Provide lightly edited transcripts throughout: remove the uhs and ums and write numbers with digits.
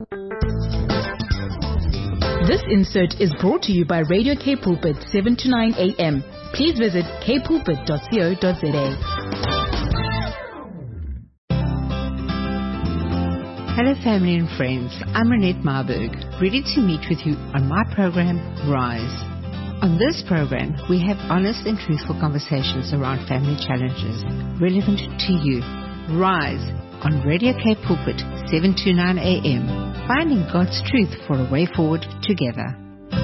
This insert is brought to you by Radio K Pulpit 7 to 9 a.m. Please visit kpulpit.co.za. Hello family and friends, I'm Renette Marburg, ready to meet with you on my program, Rise. On this program, we have honest and truthful conversations around family challenges relevant to you. Rise on Radio K Pulpit 7 to 9 a.m. Finding God's truth for a way forward together.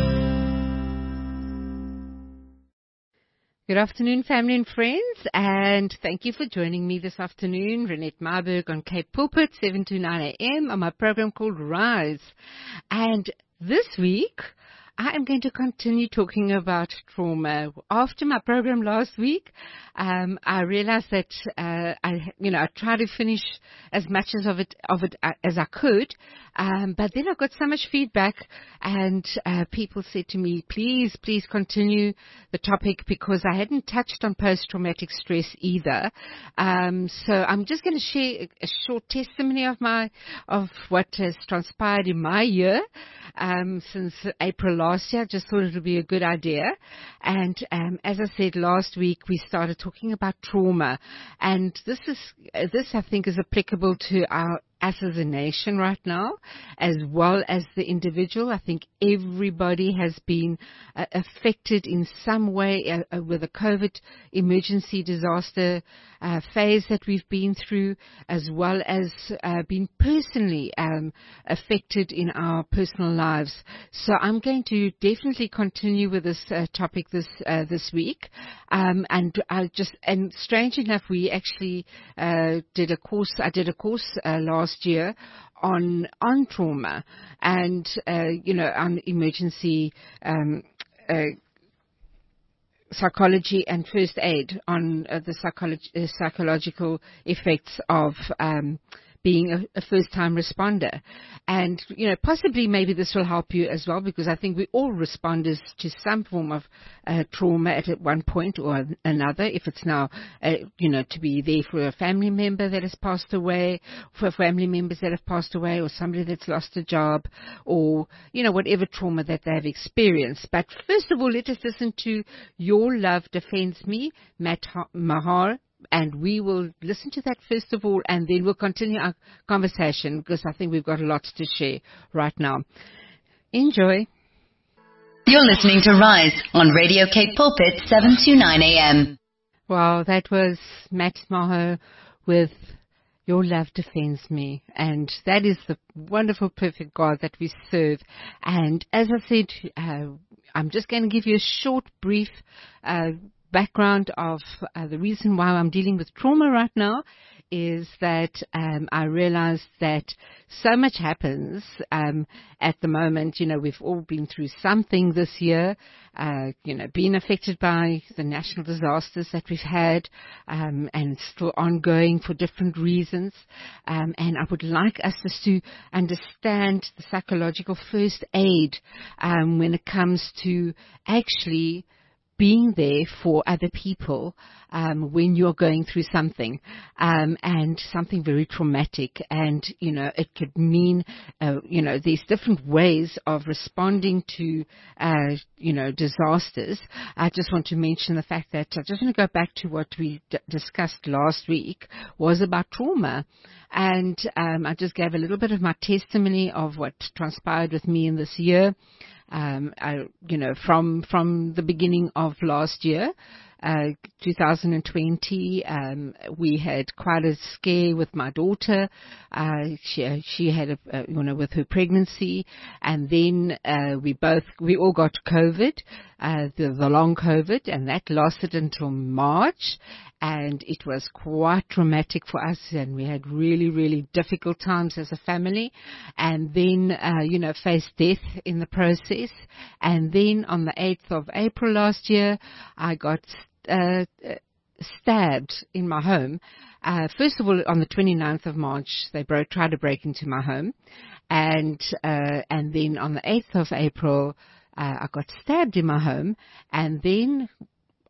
Good afternoon, family and friends, and thank you for joining me this afternoon. Renette Marburg on Cape Pulpit, 7 to 9 a.m. on my program called Rise. And this week, I am going to continue talking about trauma. After my program last week, I realized that I tried to finish as much of it as I could, but then I got so much feedback, and people said to me, please continue the topic, because I hadn't touched on post-traumatic stress either. So I'm just going to share a short testimony of what has transpired in my year since April last year. I just thought it would be a good idea. And as I said last week, we started talking about trauma, and this I think is applicable to us as a nation right now, as well as the individual. I think everybody has been affected in some way with the COVID emergency disaster phase that we've been through, as well as being personally affected in our personal lives. So I'm going to definitely continue with this topic this week. And strange enough, we actually did a course. I did a course last year on trauma and on emergency psychology and first aid, on the psychological effects of being a first-time responder. And, possibly maybe this will help you as well, because I think we're all responders to some form of trauma at one point or another. If it's now, to be there for a family member that has passed away, for family members that have passed away, or somebody that's lost a job, or, whatever trauma that they have experienced. But first of all, let us listen to Your Love Defends Me, Matt Maher. And we will listen to that first of all, and then we'll continue our conversation, because I think we've got lots to share right now. Enjoy. You're listening to Rise on Radio Cape Pulpit, 7 to 9 a.m. Wow, that was Matt Maher with Your Love Defends Me. And that is the wonderful, perfect God that we serve. And as I said, I'm just going to give you a short, brief background of the reason why I'm dealing with trauma right now is that I realized that so much happens at the moment. We've all been through something this year, being affected by the national disasters that we've had, and still ongoing for different reasons. And I would like us just to understand the psychological first aid when it comes to actually being there for other people when you're going through something, and something very traumatic. And, it could mean, there's different ways of responding to, disasters. I just want to mention the fact that I just want to go back to what we discussed last week was about trauma. And I just gave a little bit of my testimony of what transpired with me in this year. From the beginning of last year, 2020, we had quite a scare with my daughter. She had with her pregnancy, and then we all got COVID, the long COVID, and that lasted until March. And it was quite traumatic for us, and we had really, really difficult times as a family. And then, faced death in the process. And then on the 8th of April last year, I got stabbed in my home. First of all, on the 29th of March, they tried to break into my home. And then on the 8th of April, I got stabbed in my home. And then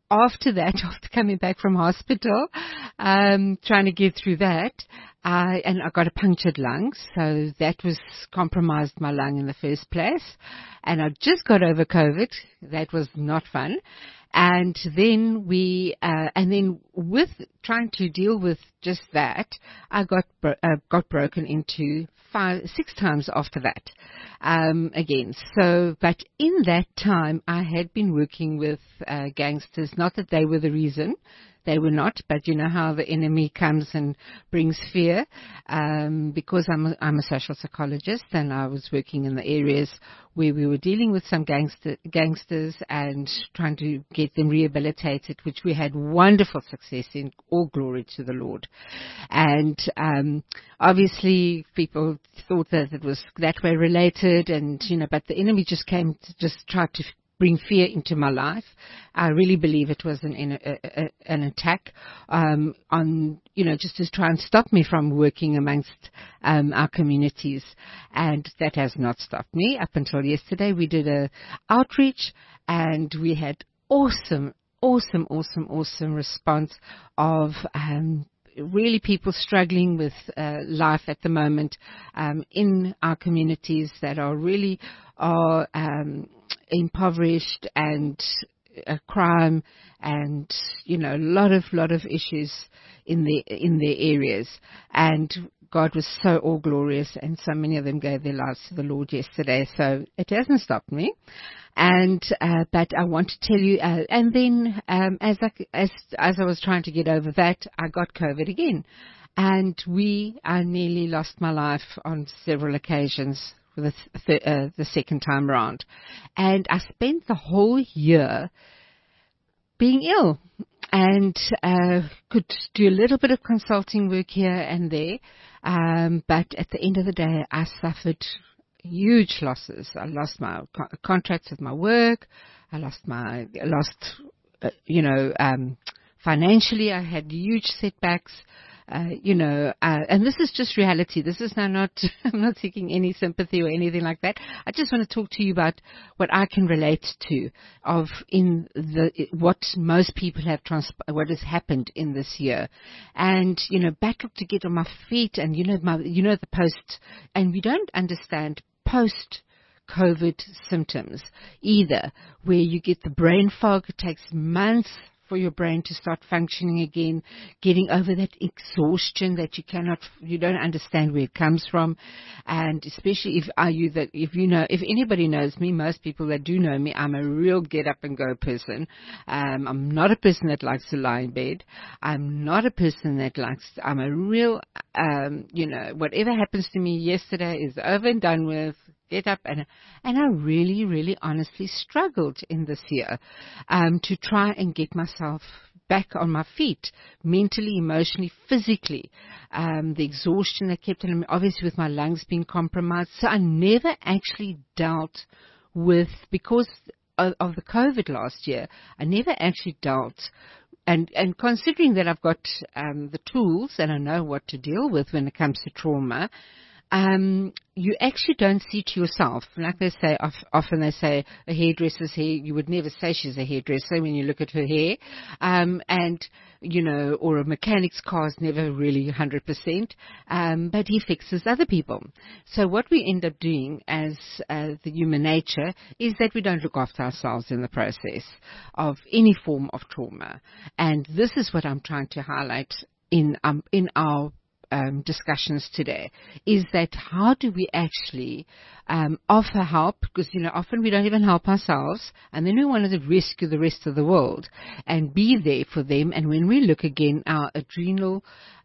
after that, after coming back from hospital, trying to get through that, I got a punctured lung, so that was compromised my lung in the first place. And I just got over COVID. That was not fun. And then with trying to deal with just that, I got broken into 6 times after that, again. So, but in that time, I had been working with gangsters. Not that they were the reason. They were not, but you know how the enemy comes and brings fear. Because I'm a social psychologist, and I was working in the areas where we were dealing with some gangsters and trying to get them rehabilitated, which we had wonderful success in. All glory to the Lord. And obviously, people thought that it was that way related, and but the enemy just came to just try to bring fear into my life. I really believe it was an attack on, just to try and stop me from working amongst our communities. And that has not stopped me. Up until yesterday, we did a outreach, and we had awesome response of really people struggling with life at the moment in our communities that are really impoverished, and crime, and a lot of issues in their areas. And God was so all glorious, and so many of them gave their lives to the Lord yesterday. So it hasn't stopped me. And but I want to tell you, and then as I was trying to get over that, I got COVID again, and I nearly lost my life on several occasions for the second time around. And I spent the whole year being ill, and could do a little bit of consulting work here and there, but at the end of the day, I suffered huge losses. I lost my contracts with my work. I lost financially, I had huge setbacks. And this is just reality. This is not, I'm not seeking any sympathy or anything like that. I just want to talk to you about what I can relate to what most people have what has happened in this year. And, battled to get on my feet, and, the post, and we don't understand post-COVID symptoms either, where you get the brain fog. It takes months for your brain to start functioning again, getting over that exhaustion that you don't understand where it comes from. And especially if anybody knows me, most people that do know me, I'm a real get up and go person. I'm not a person that likes to lie in bed. I'm not a person I'm a real, whatever happens to me yesterday is over and done with. Get up, and I really, really honestly struggled in this year to try and get myself back on my feet, mentally, emotionally, physically. The exhaustion that kept on me, obviously with my lungs being compromised. So I never actually dealt with, because of the COVID last year, I never actually dealt. And considering that I've got the tools and I know what to deal with when it comes to trauma, you actually don't see to yourself. Like they say, often they say a hairdresser's hair, you would never say she's a hairdresser when you look at her hair. Or a mechanic's car is never really 100%, but he fixes other people. So what we end up doing as the human nature is that we don't look after ourselves in the process of any form of trauma. And this is what I'm trying to highlight in our discussions today, is that how do we actually offer help, because often we don't even help ourselves, and then we want to rescue the rest of the world and be there for them. And when we look again, our adrenal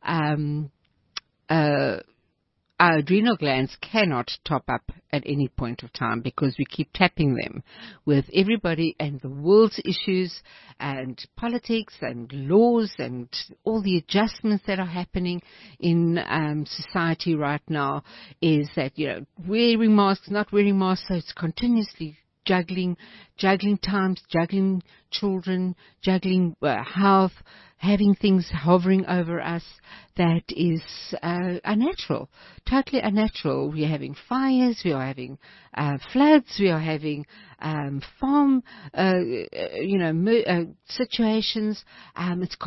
glands cannot top up at any point of time, because we keep tapping them with everybody and the world's issues and politics and laws and all the adjustments that are happening in society right now. Is that, wearing masks, not wearing masks, so it's continuously juggling times, juggling children, juggling health, having things hovering over us that is unnatural, totally unnatural. We are having fires, we are having floods, we are having farm, situations. It's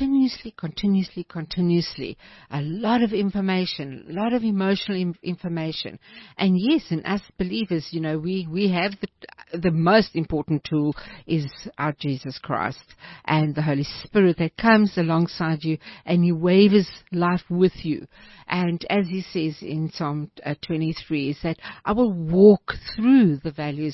continuously a lot of information, a lot of emotional information. And yes, in us believers, we have the most important tool is our Jesus Christ and the Holy Spirit that comes alongside you and He waves life with you. And as He says in Psalm 23, is that I will walk through the valley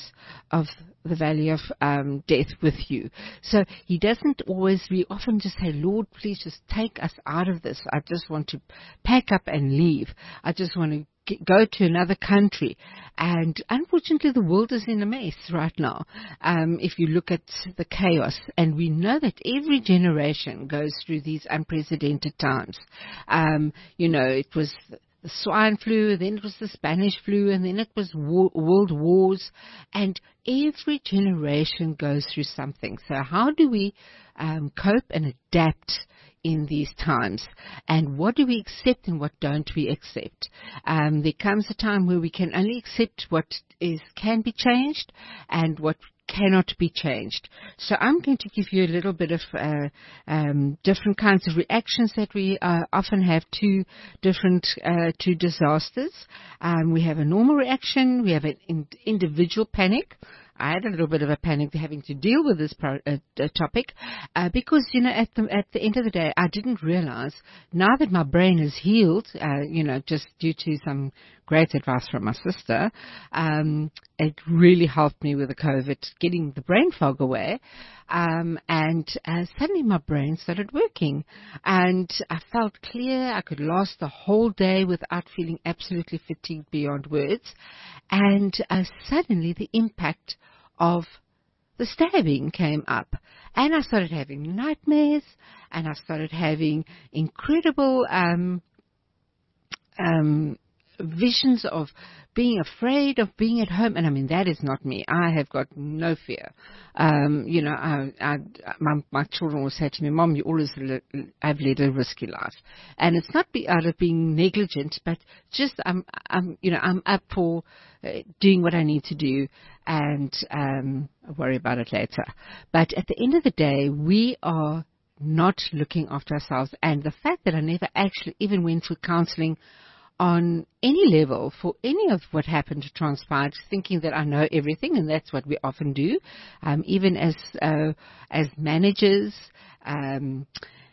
of death with you. So He doesn't always, we often just say, Lord, please just take us out of this. I just want to pack up and leave. I just want to go to another country. And unfortunately, the world is in a mess right now. If you look at the chaos, and we know that every generation goes through these unprecedented times. It was the swine flu, then it was the Spanish flu, and then it was world wars, and every generation goes through something. So how do we cope and adapt in these times, and what do we accept and what don't we accept? There comes a time where we can only accept what can be changed and what cannot be changed. So I'm going to give you a little bit of different kinds of reactions that we often have to disasters. We have a normal reaction, we have an individual panic. I had a little bit of a panic having to deal with this topic because, at the end of the day, I didn't realize, now that my brain is healed, just due to some great advice from my sister, it really helped me with the COVID, getting the brain fog away. And suddenly my brain started working and I felt clear. I could last the whole day without feeling absolutely fatigued beyond words. And suddenly the impact of the stabbing came up, and I started having nightmares, and I started having incredible visions of being afraid of being at home. And I mean, that is not me. I have got no fear. My children will say to me, Mom, you always have led a risky life. And it's not out of being negligent, but just I'm up for doing what I need to do, and I'll worry about it later. But at the end of the day, we are not looking after ourselves. And the fact that I never actually even went for counseling on any level for any of what happened to transpired, thinking that I know everything, and that's what we often do, even as managers, and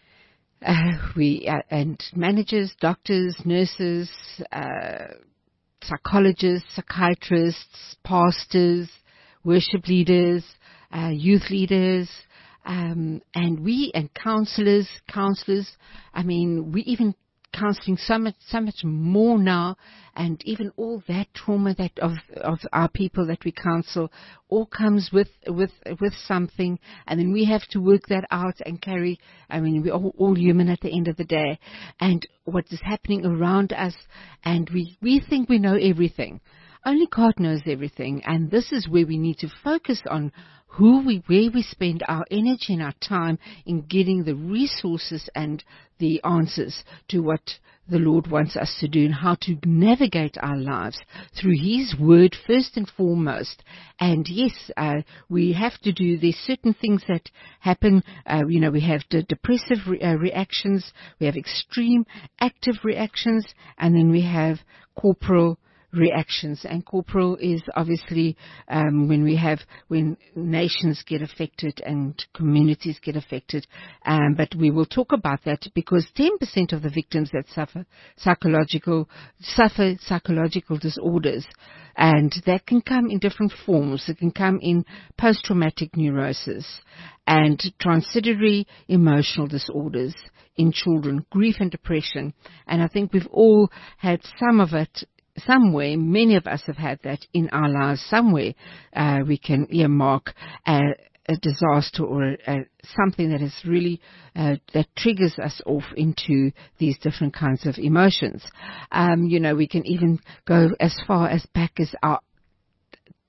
managers, doctors, nurses, psychologists, psychiatrists, pastors, worship leaders, youth leaders, and counselors. I mean, we even counseling so much more now, and even all that trauma that of our people that we counsel all comes with something, and then we have to work that out and carry. I mean, we're all human at the end of the day, and what is happening around us, and we think we know everything. Only God knows everything, and this is where we need to focus on where we spend our energy and our time in getting the resources and the answers to what the Lord wants us to do, and how to navigate our lives through His Word first and foremost. And yes, we have to do, there's certain things that happen. We have the depressive reactions, we have extreme active reactions, and then we have corporal reactions. And corporal is obviously when nations get affected and communities get affected. But we will talk about that, because 10% of the victims that suffer psychological disorders, and that can come in different forms. It can come in post-traumatic neurosis and transitory emotional disorders in children, grief and depression. And I think we've all had some of it somewhere. Many of us have had that in our lives somewhere. We can earmark a disaster or something that is really that triggers us off into these different kinds of emotions. We can even go as far as back as our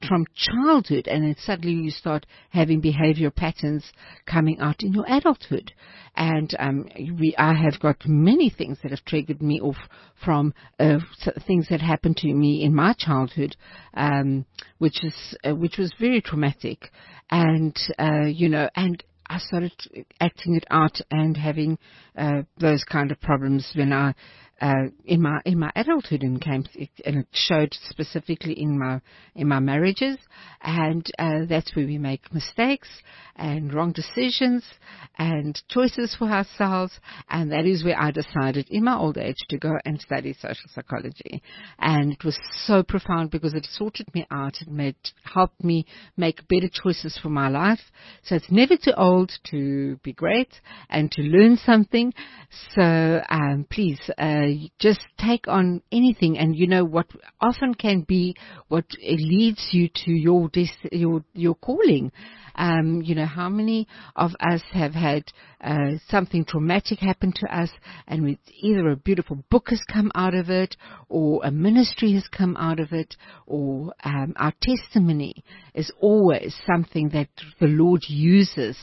from childhood, and then suddenly you start having behavioral patterns coming out in your adulthood. And I have got many things that have triggered me off from things that happened to me in my childhood, which was very traumatic. And and I started acting it out and having those kind of problems when I in my adulthood, and it showed specifically in my marriages, and that's where we make mistakes and wrong decisions and choices for ourselves. And that is where I decided in my old age to go and study social psychology. And it was so profound because it sorted me out. It helped me make better choices for my life. So it's never too old to be great and to learn something. So please just take on anything, and what often can be what leads you to your calling. How many of us have had something traumatic happen to us, and either a beautiful book has come out of it, or a ministry has come out of it, or our testimony is always something that the Lord uses.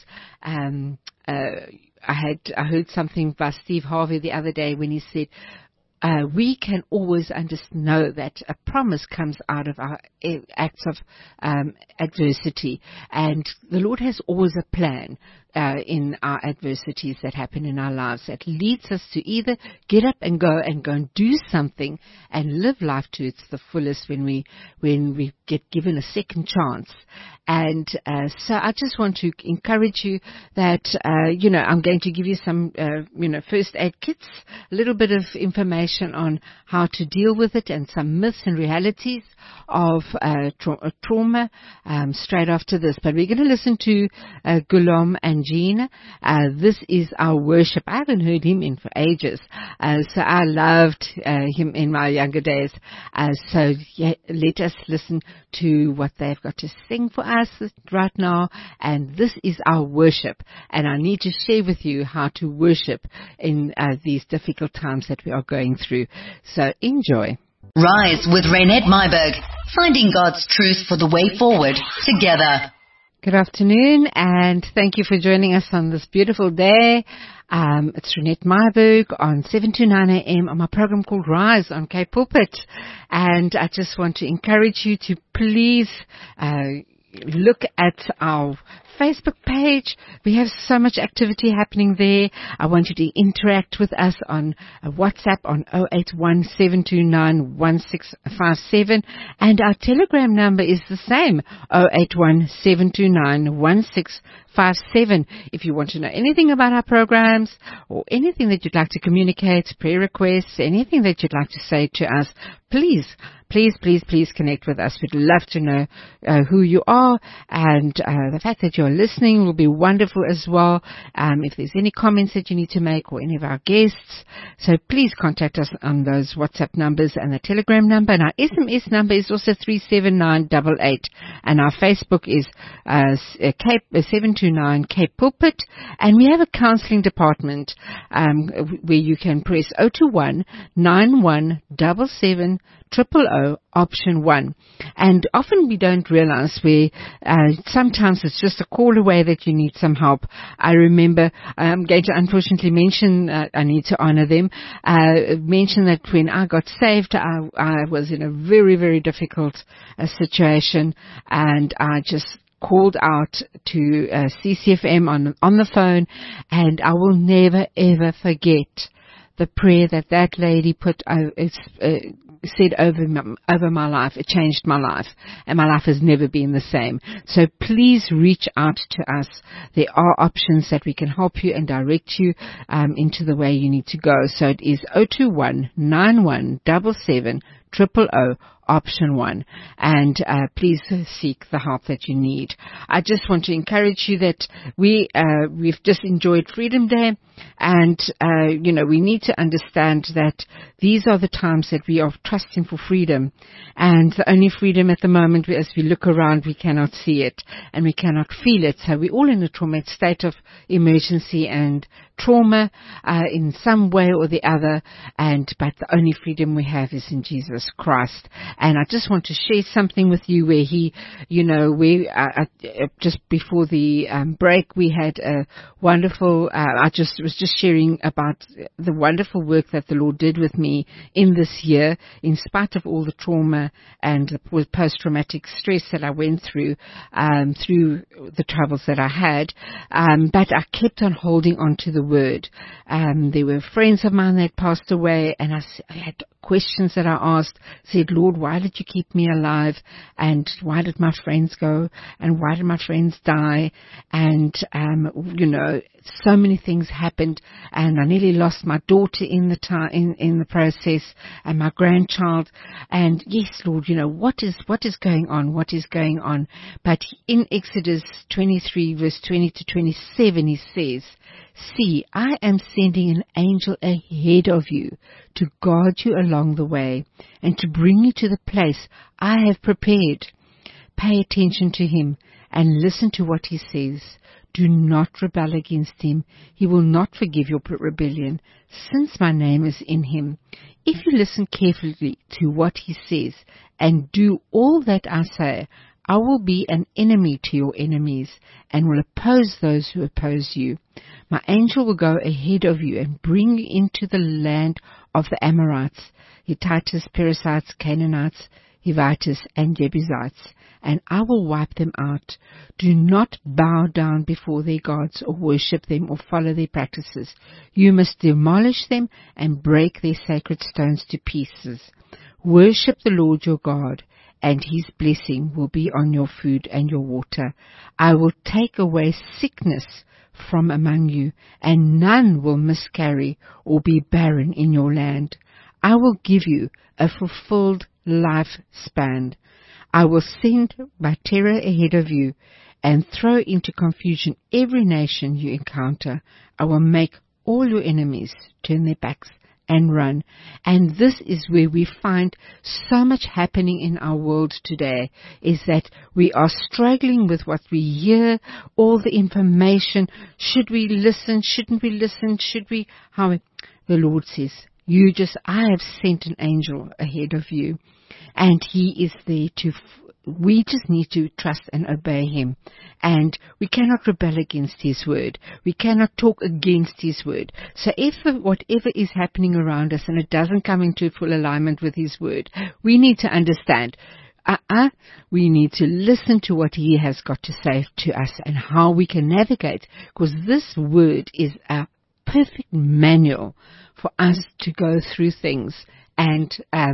I heard something by Steve Harvey the other day when he said, we can always know that a promise comes out of our acts of adversity, and the Lord has always a plan in our adversities that happen in our lives that leads us to either get up and go and do something and live life to its the fullest when we get given a second chance. And so I just want to encourage you that I'm going to give you some first aid kits, a little bit of information on how to deal with it, and some myths and realities of trauma straight after this. But we're going to listen to Gulam and Jean. This is our worship. I haven't heard him in for ages, so I loved him in my younger days. So let us listen to what they've got to sing for us right now. And this is our worship, and I need to share with you how to worship in these difficult times that we are going through. So enjoy. Rise with Renette Myberg, finding God's truth for the way forward together. Good afternoon, and thank you for joining us on this beautiful day. It's Renette Myberg on 7 to 9 a.m. on my program called Rise on Cape Pulpit. And I just want to encourage you to please look at our Facebook page. We have so much activity happening there. I want you to interact with us on WhatsApp on 081-729-1657, and our Telegram number is the same, 081-729-1657. If you want to know anything about our programs or anything that you'd like to communicate, prayer requests, anything that you'd like to say to us, please connect with us. We'd love to know who you are, and the fact that you're listening will be wonderful as well. If there's any comments that you need to make, or any of our guests, so please contact us on those WhatsApp numbers and the Telegram number. And our SMS number is also 37988, and our Facebook is 729 Cape Pulpit, and we have a counselling department where you can press 021 9177 000 option 1. And often we don't realize sometimes it's just a call away that you need some help. I remember, I'm going to unfortunately mention, I need to honor them, mention that when I got saved, I was in a very, very difficult situation, and I just called out to CCFM on the phone, and I will never ever forget the prayer that lady said over my life. It changed my life, and my life has never been the same. So please reach out to us. There are options that we can help you and direct you into the way you need to go. So it is 021 9177 000 option 1, and please seek the help that you need. I just want to encourage you that we've just enjoyed Freedom Day, and we need to understand that these are the times that we are trusting for freedom, and the only freedom at the moment, as we look around, we cannot see it and we cannot feel it. So we're all in a traumatic state of emergency and trauma in some way or the other, but the only freedom we have is in Jesus Christ. And I just want to share something with you where he, just before the break, we had a wonderful, I was just sharing about the wonderful work that the Lord did with me in this year, in spite of all the trauma and the post-traumatic stress that I went through the troubles that I had. But I kept on holding on to the word. There were friends of mine that passed away, and I had questions that I asked, said, Lord, why did you keep me alive? And why did my friends go? And why did my friends die? And, so many things happened, and I nearly lost my daughter in the process, and my grandchild. And yes, Lord, what is going on? What is going on? But in Exodus 23 verse 20 to 27, he says, see, I am sending an angel ahead of you to guard you along the way and to bring you to the place I have prepared. Pay attention to him and listen to what he says. Do not rebel against him. He will not forgive your rebellion, since my name is in him. If you listen carefully to what he says and do all that I say, I will be an enemy to your enemies and will oppose those who oppose you. My angel will go ahead of you and bring you into the land of the Amorites, Hittites, Perizzites, Canaanites, Hivites, and Jebusites, and I will wipe them out. Do not bow down before their gods or worship them or follow their practices. You must demolish them and break their sacred stones to pieces. Worship the Lord your God, and his blessing will be on your food and your water. I will take away sickness from among you, and none will miscarry or be barren in your land. I will give you a fulfilled lifespan. I will send my terror ahead of you and throw into confusion every nation you encounter. I will make all your enemies turn their backs and run. And this is where we find so much happening in our world today, is that we are struggling with what we hear, all the information. Should we listen? Shouldn't we listen? Should we? How? The Lord says, I have sent an angel ahead of you, and he is there we just need to trust and obey him. And we cannot rebel against his word. We cannot talk against his word. So if whatever is happening around us and it doesn't come into full alignment with his word, we need to understand. We need to listen to what he has got to say to us and how we can navigate, because this word is a perfect manual for us to go through things and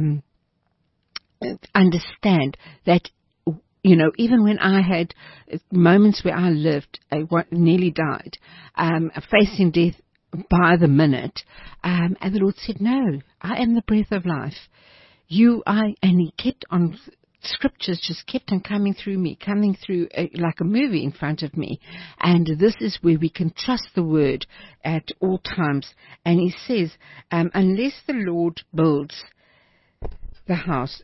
understand that, even when I had moments where I lived, I nearly died, facing death by the minute, and the Lord said, no, I am the breath of life. And he kept on, scriptures just kept on coming through like a movie in front of me. And this is where we can trust the word at all times. And he says, unless the Lord builds the house,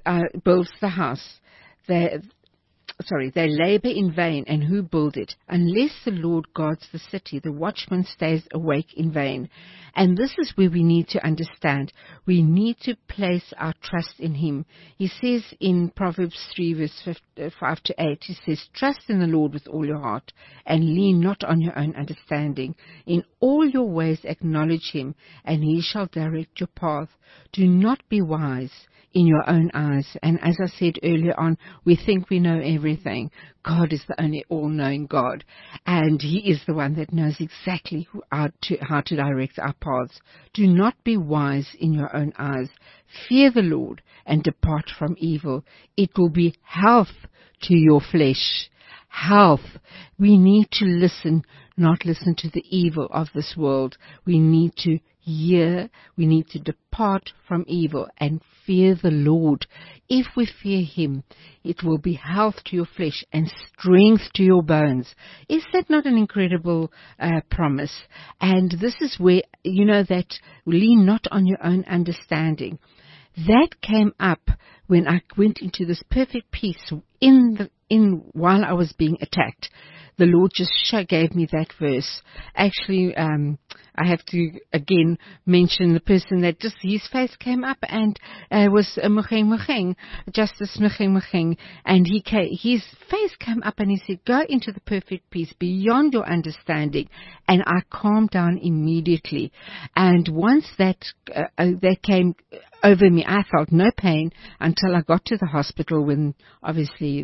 they labor in vain, and who build it? Unless the Lord guards the city, the watchman stays awake in vain. And this is where we need to understand. We need to place our trust in him. He says in Proverbs 3 verse 5 to 8, he says, trust in the Lord with all your heart and lean not on your own understanding. In all your ways acknowledge him, and he shall direct your path. Do not be wise in your own eyes. And as I said earlier on, we think we know everything. God is the only all-knowing God, and he is the one that knows exactly how to direct our paths. Do not be wise in your own eyes. Fear the Lord and depart from evil. It will be health to your flesh. Health. We need to listen, not listen to the evil of this world. We need to hear, we need to depart from evil and fear the Lord. If we fear him, it will be health to your flesh and strength to your bones. Is that not an incredible promise? And this is where, that lean not on your own understanding. That came up when I went into this perfect peace while I was being attacked. the Lord just gave me that verse. Actually, I have to again mention the person that just his face came up and was Mukheng, Justice Mukheng, and his face came up and he said, "Go into the perfect peace beyond your understanding," and I calmed down immediately. And once that came over me, I felt no pain until I got to the hospital when obviously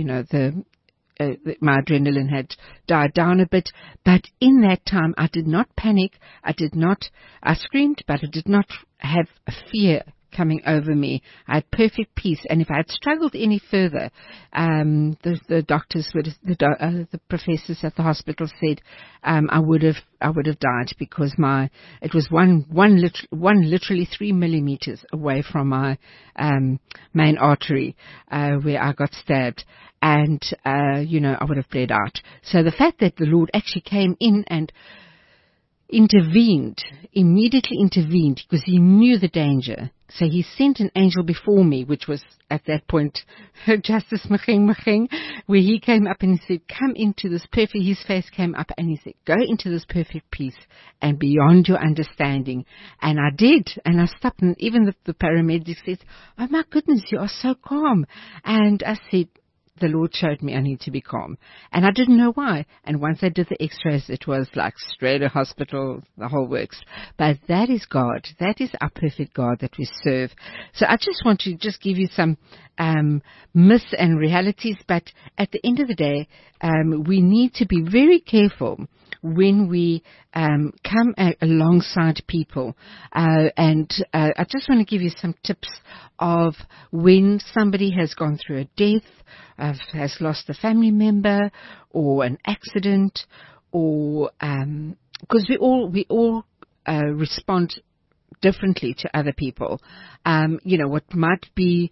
my adrenaline had died down a bit. But in that time, I did not panic. I screamed, but I did not have a fear coming over me. I had perfect peace. And if I had struggled any further, the doctors the professors at the hospital said, I would have died, because it was literally 3 millimeters away from my, main artery, where I got stabbed. And, I would have bled out. So the fact that the Lord actually came in and immediately intervened, because he knew the danger. So he sent an angel before me, which was at that point Justice Mukheng, where he came up and he said, "Come into this perfect," his face came up and he said, "Go into this perfect peace and beyond your understanding." And I did, and I stopped, and even the paramedic said, "Oh my goodness, you are so calm." And I said, the Lord showed me I need to be calm. And I didn't know why. And once I did the x-rays, it was like straight to hospital, the whole works. But that is God. That is our perfect God that we serve. So I just want to just give you some myths and realities. But at the end of the day, we need to be very careful when we come alongside people. And I just want to give you some tips of when somebody has gone through a death, has lost a family member, or an accident, or because we all respond differently to other people. What might be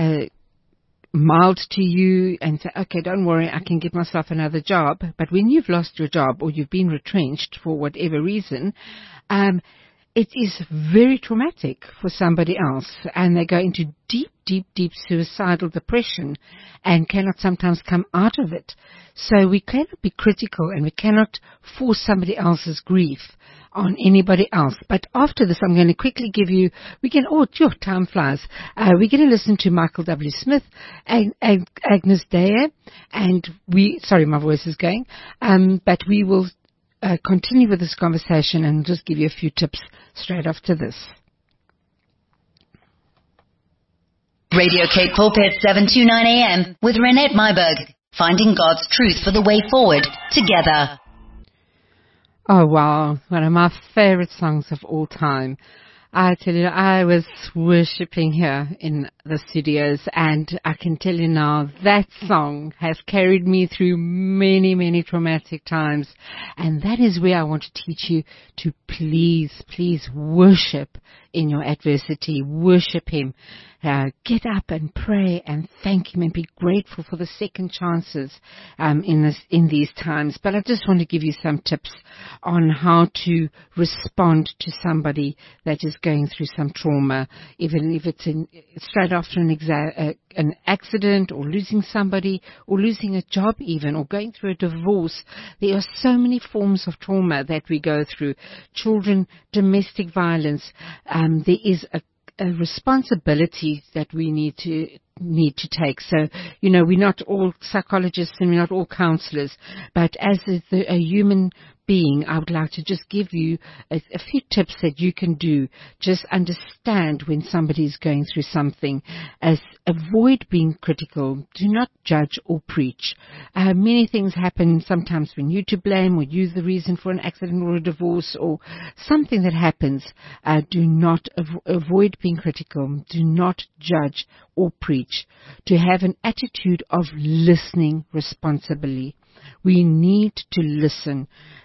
mild to you and say, "Okay, don't worry, I can get myself another job." But when you've lost your job or you've been retrenched for whatever reason, it is very traumatic for somebody else, and they go into deep suicidal depression and cannot sometimes come out of it. So we cannot be critical, and we cannot force somebody else's grief on anybody else. But after this, I'm going to quickly give you, time flies. We're going to listen to Michael W. Smith and Agnes Dyer, and sorry, my voice is going, but we will continue with this conversation and just give you a few tips straight after this. Radio Cape Pulpit 729 AM with Renette Myburgh. Finding God's truth for the way forward together. Oh wow, one of my favorite songs of all time. I tell you, I was worshipping here in the studios, and I can tell you now that song has carried me through many, many traumatic times. And that is where I want to teach you to please worship in your adversity. Worship Him. Get up and pray and thank Him and be grateful for the second chances in these times. But I just want to give you some tips on how to respond to somebody that is going through some trauma, even if it's straight after an accident, or losing somebody, or losing a job even, or going through a divorce. There are so many forms of trauma that we go through. Children, domestic violence. There is a responsibility that we need to take. So, we're not all psychologists and we're not all counselors, but as a human being, I would like to just give you a few tips that you can do. Just understand when somebody is going through something. Avoid being critical. Do not judge or preach. Many things happen. Sometimes when you're to blame, or you're the reason for an accident or a divorce or something that happens. Do not avoid being critical. Do not judge or preach. To have an attitude of listening responsibly. We need to listen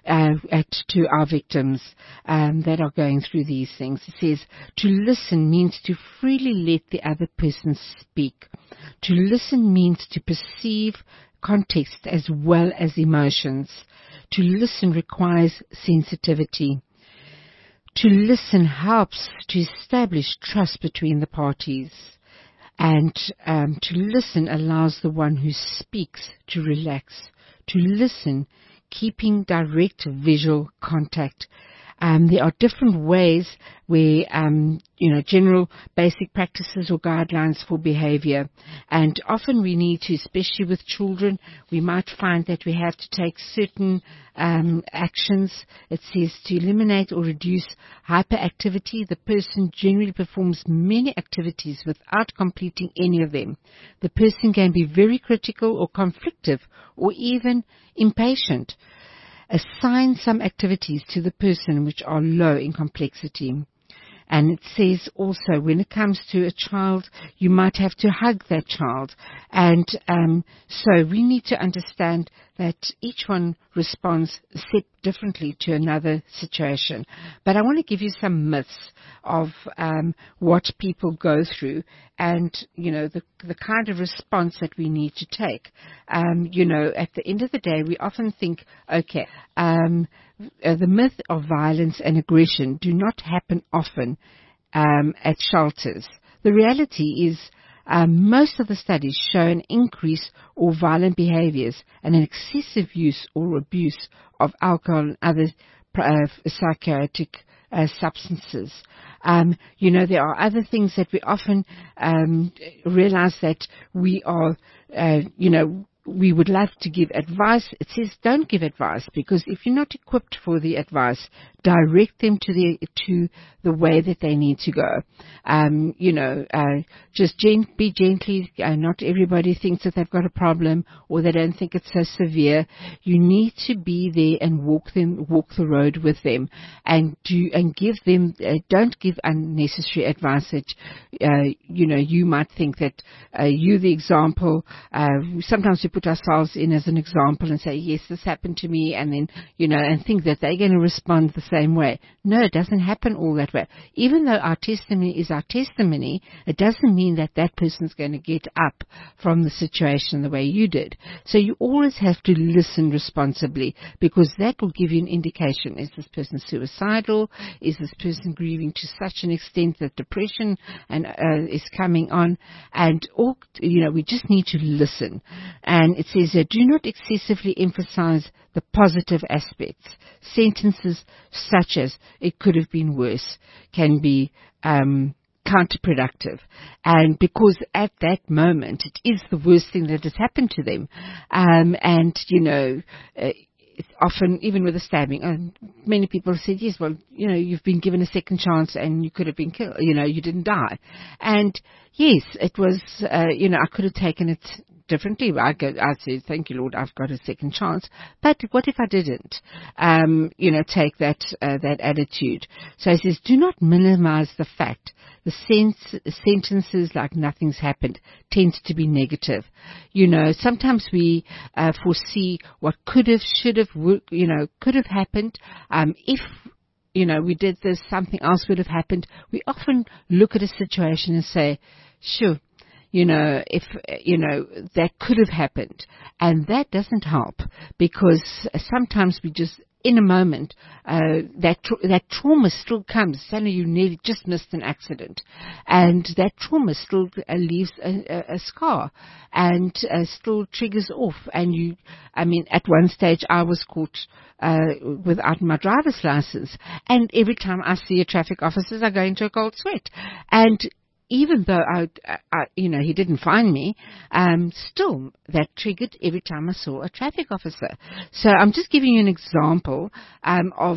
to our victims that are going through these things. It says to listen means to freely let the other person speak. To listen means to perceive context as well as emotions. To listen requires sensitivity. To listen helps to establish trust between the parties. And to listen allows the one who speaks to relax. to listen, keeping direct visual contact. There are different ways where, general basic practices or guidelines for behavior. And often we need to, especially with children, we might find that we have to take certain actions. It says to eliminate or reduce hyperactivity. The person generally performs many activities without completing any of them. The person can be very critical or conflictive or even impatient. Assign some activities to the person which are low in complexity. And it says also, when it comes to a child, you might have to hug that child. And so we need to understand that each one responds differently to another situation. But I want to give you some myths of what people go through and, the kind of response that we need to take. At the end of the day, we often think, okay, the myth of violence and aggression do not happen often at shelters. The reality is most of the studies show an increase or violent behaviors and an excessive use or abuse of alcohol and other psychoactive substances. There are other things that we often realize that we are, we would love to give advice. It says don't give advice, because if you're not equipped for the advice, direct them to the way that they need to go. Just be gently. Not everybody thinks that they've got a problem or they don't think it's so severe. You need to be there and walk the road with them, and give them. Don't give unnecessary advice that you might think that you the example. Sometimes we put ourselves in as an example and say, yes, this happened to me, and then and think that they're going to respond the same way. No, it doesn't happen all that way. Even though our testimony is our testimony, it doesn't mean that that person's going to get up from the situation the way you did. So you always have to listen responsibly, because that will give you an indication. Is this person suicidal? Is this person grieving to such an extent that depression is coming on? And we just need to listen. And it says that do not excessively emphasize the positive aspects. Sentences such as "it could have been worse" can be counterproductive, and because at that moment it is the worst thing that has happened to them, often, even with a stabbing, many people said, yes, well, you've been given a second chance and you could have been killed, you didn't die. And yes, it was, I could have taken it differently. I said, thank you, Lord, I've got a second chance. But what if I didn't, take that attitude? So he says, do not minimize the fact. The sentences like "nothing's happened" tends to be negative. Sometimes we foresee what could have, should have, could have happened. If we did this, something else would have happened. We often look at a situation and say, sure, if, that could have happened. And that doesn't help, because sometimes we just, in a moment, that trauma still comes. Suddenly you nearly just missed an accident, and that trauma still leaves a scar, and still triggers off. And at one stage I was caught without my driver's license, and every time I see a traffic officer, I go into a cold sweat. And even though he didn't find me, still that triggered every time I saw a traffic officer. So I'm just giving you an example of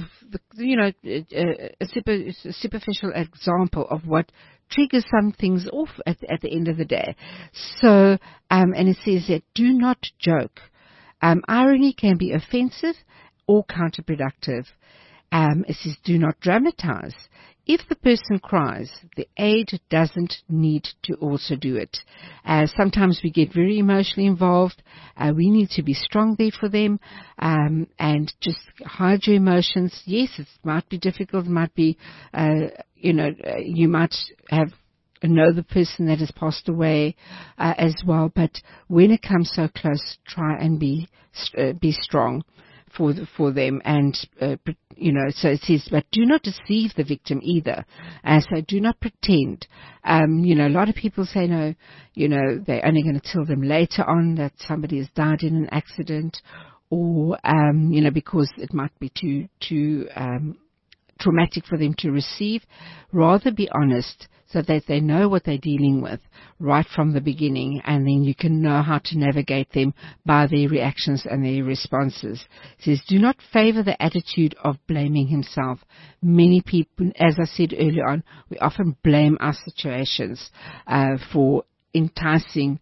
a superficial example of what triggers some things off at the end of the day. So and it says that do not joke. Irony can be offensive or counterproductive. It says do not dramatize. If the person cries, the aid doesn't need to also do it. Sometimes we get very emotionally involved. We need to be strong there for them, and just hide your emotions. Yes, it might be difficult. It might be, you might know the person that has passed away as well. But when it comes so close, try and be strong for them. And so it says, but do not deceive the victim either. So do not pretend. A lot of people say they're only going to tell them later on that somebody has died in an accident, or because it might be too traumatic for them to receive. Rather be honest, so that they know what they're dealing with right from the beginning, and then you can know how to navigate them by their reactions and their responses. It says, do not favor the attitude of blaming himself. Many people, as I said earlier on, we often blame our situations for enticing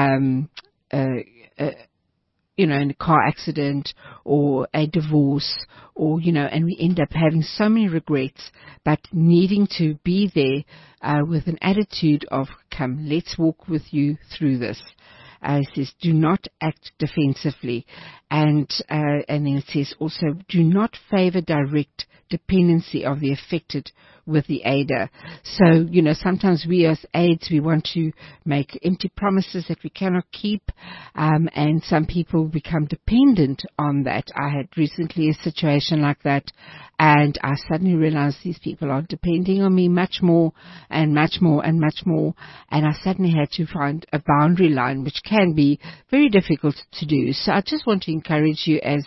in a car accident or a divorce, or, and we end up having so many regrets, but needing to be there with an attitude of, come, let's walk with you through this. It says, do not act defensively. And then it says also, do not favor direct dependency of the affected with the aider. So, sometimes we as aides, we want to make empty promises that we cannot keep, and some people become dependent on that. I had recently a situation like that, and I suddenly realized these people are depending on me much more and much more and much more, and I suddenly had to find a boundary line, which can be very difficult to do. So I just want to encourage you as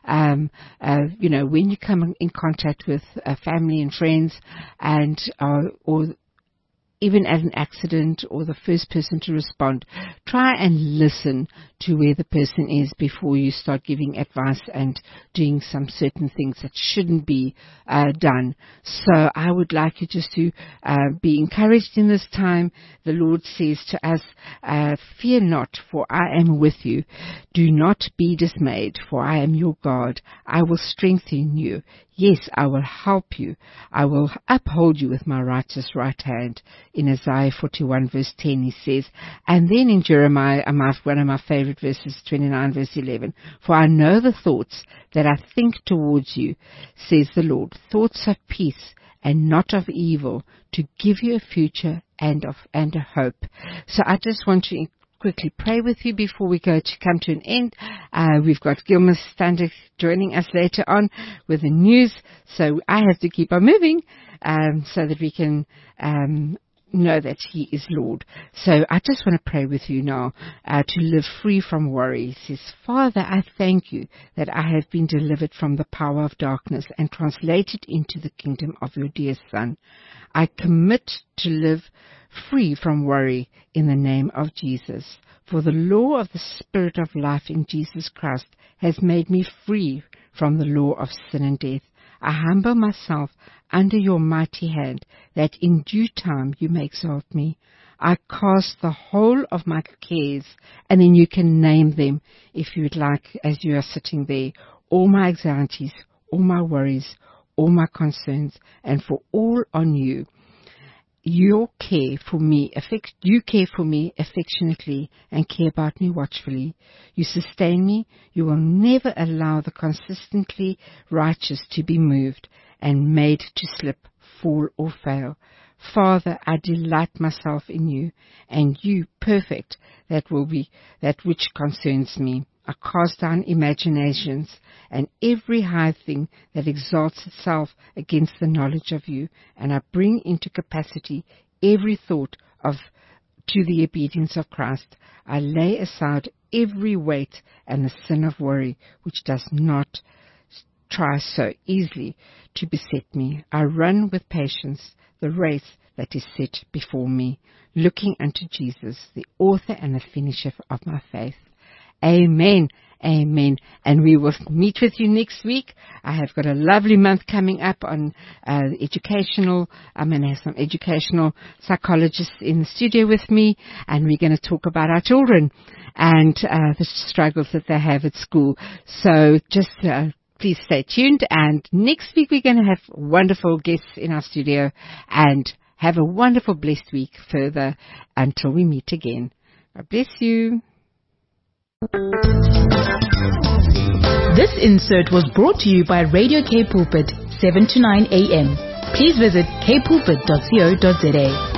when you come in contact with family and friends, and or even at an accident, or the first person to respond, try and listen to where the person is before you start giving advice and doing some certain things that shouldn't be done. So I would like you just to be encouraged in this time. The Lord says to us, fear not, for I am with you. Do not be dismayed, for I am your God. I will strengthen you. Yes, I will help you. I will uphold you with my righteous right hand. In Isaiah 41 verse 10 he says, and then in Jeremiah, one of my favorite verses, 29 verse 11, for I know the thoughts that I think towards you, says the Lord, thoughts of peace and not of evil, to give you a future and a hope. So I just want to quickly pray with you before we come to an end. We've got Gilmer Standish joining us later on with the news, so I have to keep on moving so that we can know that He is Lord. So I just want to pray with you now to live free from worry. He says, Father, I thank you that I have been delivered from the power of darkness and translated into the kingdom of your dear Son. I commit to live free from worry in the name of Jesus. For the law of the Spirit of life in Jesus Christ has made me free from the law of sin and death. I humble myself under your mighty hand, that in due time you may exalt me. I cast the whole of my cares, and then you can name them if you would like as you are sitting there, all my anxieties, all my worries, all my concerns, and for all on you. You care for me affectionately and care about me watchfully. You sustain me. You will never allow the consistently righteous to be moved and made to slip, fall, or fail. Father, I delight myself in you, and you perfect that which concerns me. I cast down imaginations and every high thing that exalts itself against the knowledge of you, and I bring into capacity every thought to the obedience of Christ. I lay aside every weight and the sin of worry, which does not try so easily to beset me. I run with patience the race that is set before me, looking unto Jesus, the author and the finisher of my faith. Amen. Amen. And we will meet with you next week. I have got a lovely month coming up on educational. I'm going to have some educational psychologists in the studio with me, and we're going to talk about our children and the struggles that they have at school. So just please stay tuned. And next week we're going to have wonderful guests in our studio, and have a wonderful, blessed week further until we meet again. God bless you. This insert was brought to you by Radio K Pulpit, 7 to 9 a.m. Please visit kpulpit.co.za.